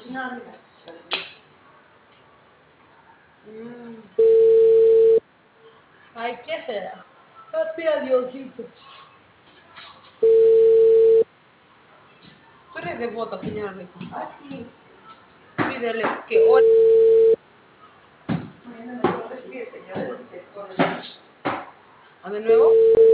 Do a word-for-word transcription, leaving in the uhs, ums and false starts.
cocinar, mira. Mm. Ay, ¿qué será? Papi, adiosito. Tú eres devota, señora Rico. Ah, sí. Pídele que ore. Mañana me puedo recibir, señora. ¿Ah, de nuevo?